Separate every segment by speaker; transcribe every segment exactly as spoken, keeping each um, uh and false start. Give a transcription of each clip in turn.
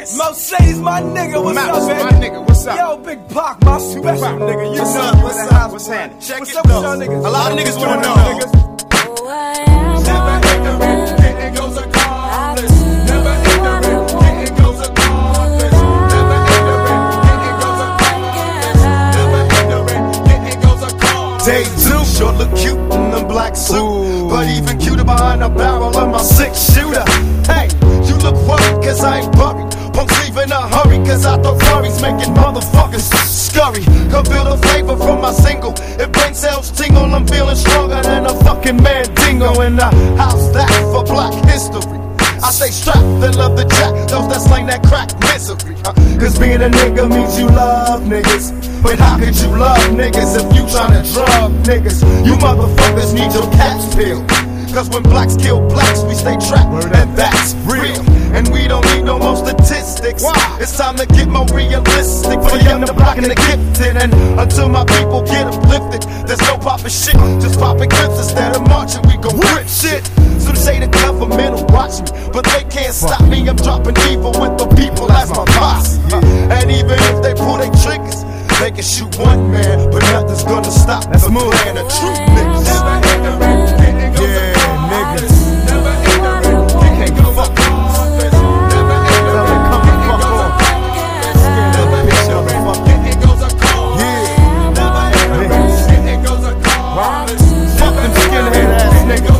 Speaker 1: Madness. Mercedes, my nigga, what's
Speaker 2: Mouse,
Speaker 1: up, baby?
Speaker 2: my nigga, what's up?
Speaker 1: Yo, Big Pac, my special
Speaker 2: Big Pac.
Speaker 1: nigga. You
Speaker 2: What's
Speaker 1: know
Speaker 2: up?
Speaker 1: what's
Speaker 2: What's
Speaker 1: up?
Speaker 2: up? What's happening?
Speaker 1: Check
Speaker 2: What's
Speaker 1: it
Speaker 2: up
Speaker 1: with
Speaker 2: with
Speaker 1: y'all niggas?
Speaker 2: A lot of niggas wanna know.
Speaker 1: Oh, I am
Speaker 2: Never ignorant, getting goes accomplished. Never ignorant, getting goes accomplished. Never ignorant, getting goes accomplished. Never ignorant, getting goes accomplished.
Speaker 3: Day two, sure look cute in the black suit. Ooh. But even cuter behind the barrel of my six shooter. Hey, you look worried cause I ain't buried. Punks leave in a hurry cause I thought Ferrari's making motherfuckers scurry. Come build a flavor from my single. If brain cells tingle, I'm feeling stronger than a fucking Mandingo. In the house that for black history. I stay strapped and love the jack, those that slang that crack misery. Huh? Cause being a nigga means you love niggas. But how could you love niggas if you tryna drug niggas? You motherfuckers need your caps peeled. Cause when blacks kill blacks, we stay trapped, and that's real. And we don't need no more statistics. Wow. It's time to get more realistic for the young, the black, and the gifted. And until my people get uplifted, there's no poppin' shit, just poppin' clips instead of marching. We gon' rip shit. So they say the government will watch me, but they can't stop me. I'm dropping evil with the people as my boss. Uh, and even if they pull their triggers, they can shoot one man, but nothing's gonna stop the plan of true niggas.
Speaker 2: Never ignorant, getting goes accomplished. Never ignorant, getting goes accomplished. Never ignorant, getting goes accomplished. Never ignorant, getting goes accomplished. Never ignorant, getting goes accomplished.
Speaker 3: Fuck them skinhead ass niggas.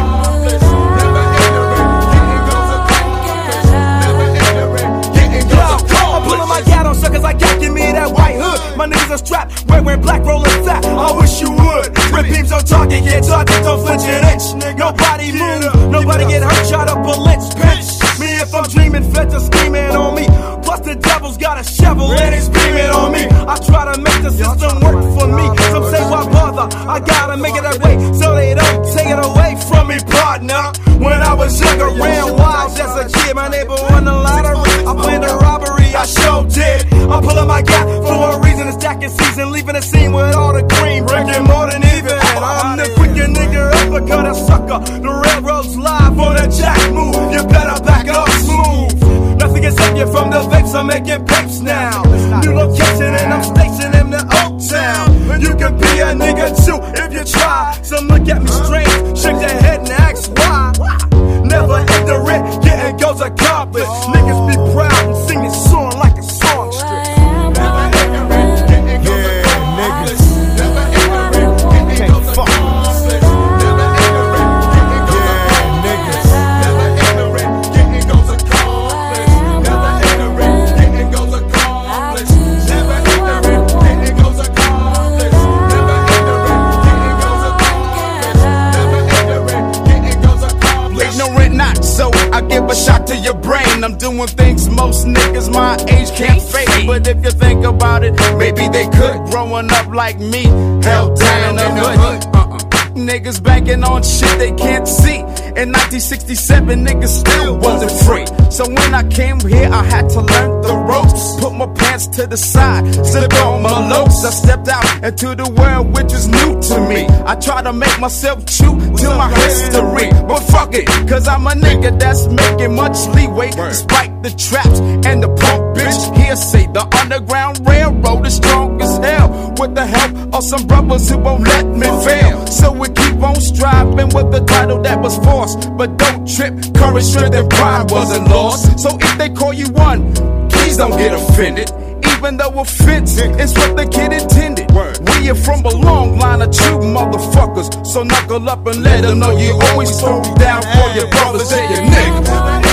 Speaker 1: Suckers like that, give me that white hood. My niggas are strapped, wearing black, rolling fat. I wish you would. Rip beams on target, get target, don't flinch an inch. Nobody move, nobody get hurt, shot up a lynch pinch. Me if I'm dreaming, feds are scheming on me. Plus the devil's got a shovel and he's beaming on me. I try to make the system work for me. Some say why bother, I gotta make it that way so they don't take it away from me, partner. When I was younger, ran wild as a kid. My neighbor won the lottery, I planned a robbery, I sure did. I'm pulling my gap for a reason, it's stacking season, leaving the scene with all the cream, breaking more than even. I'm the quicker nigga uppercut a sucker. The railroad's live on a jack move. You better back up smooth. Nothing can save you from the vapes, I'm making papes now. New location and I'm stationed in the Oak Town. You can be a nigga too if you try. Some look at me strange, shake their head and ask why. Never ignorant, getting goes accomplished. Niggas be proud and sing this song like a song strip.
Speaker 2: Never ignorant, getting goes accomplished. Never ignorant, getting goes accomplished. Never ignorant, getting goes accomplished. Never ignorant, getting goes accomplished. Never ignorant, getting goes accomplished. Never ignorant, getting goes accomplished. Never ignorant, getting goes accomplished. Never ignorant, getting goes accomplished. Ignorant not, so I give a shot to your brain. I'm doing things most niggas my age can't fake. But if you think about it, maybe they could. Growing up like me, held down in the hood. Uh-uh. Niggas banking on shit they can't see. In nineteen sixty-seven, niggas still wasn't free. So when I came here, I had to learn the ropes. Put my pants to the side, slip on my lows. I stepped out into the world which is new to me. I try to make myself true to my history. But fuck it, cause I'm a nigga that's making much leeway. Despite the traps and the punk bitch hearsay. The Underground Railroad is strong as hell, with the help of some brothers who won't let me fail. So we keep on striving with the title that was forced. But don't trip, courage, strength, and pride wasn't lost. So if they call you one, please don't get offended. Even though offense is what the kid intended. We are from a long line of true motherfuckers. So knuckle up and let them know you always throw down for your brothers and your niggas.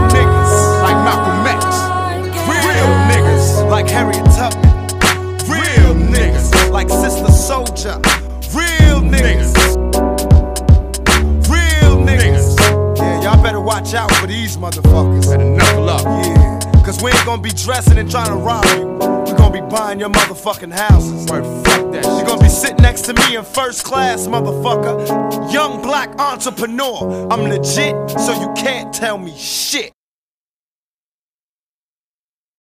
Speaker 2: Harriet Tubman, real
Speaker 3: soldier. Real niggas. Real niggas. Yeah, y'all better watch out for these motherfuckers.
Speaker 2: Better knuckle up.
Speaker 3: Yeah, cause we ain't gonna be dressing and trying to rob you. We gonna be buying your motherfucking houses.
Speaker 2: Word, fuck that shit.
Speaker 3: You gonna be sitting next to me in first class, motherfucker. Young black entrepreneur. I'm legit, so you can't tell me shit.